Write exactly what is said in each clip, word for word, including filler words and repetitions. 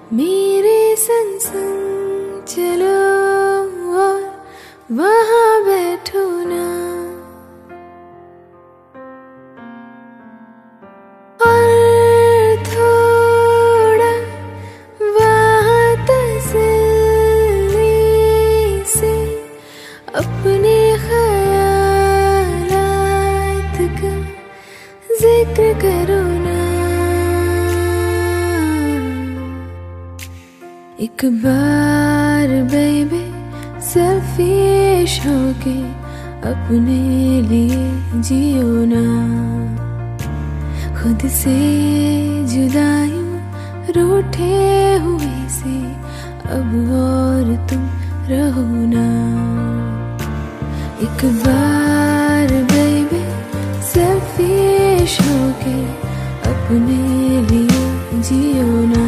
मेरे संग संग चलो और वहाँ बैठो ना, और थोड़ा वहाँ तसल्ली से अपने ख्यालात का जिक्र करो ना। एक बार बेबी सेल्फिश होके अपने लिए जियो ना, खुद से जुदाइयों रूठे हुए से अब और तुम रहो ना। एक बार बेबी सेल्फिश होके अपने लिए जियो ना,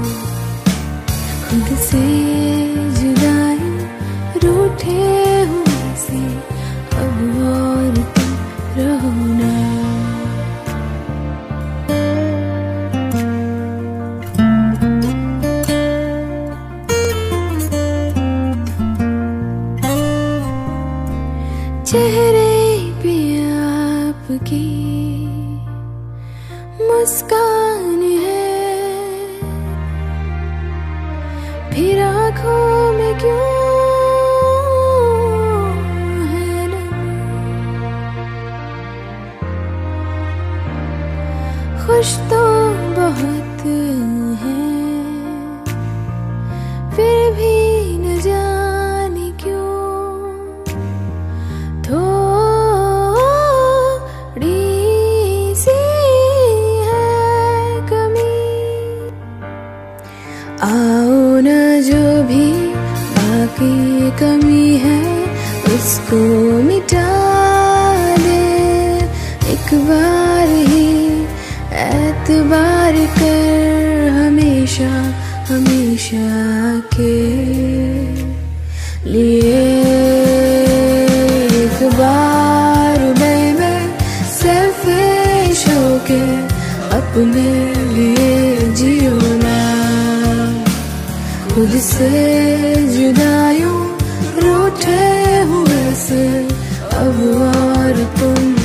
खुद से जुदाई रूठे हुए से अब और तुम रहो ना। चेहरे पे आपकी मुस्कान है, फिर आँखों में क्यों है नमी। खुश तो बहुत है, फिर भी न जाने क्यों थोड़ी सी है कमी। आओ न जो भी बाकी कमी है उसको मिटा दे, एक बार ही एतबार कर हमेशा हमेशा के लिए। एक बार बेबी सेल्फिश होके अपने लिए जियो ना, खुद से जुदाइयों रूठे हुए से अब और तुम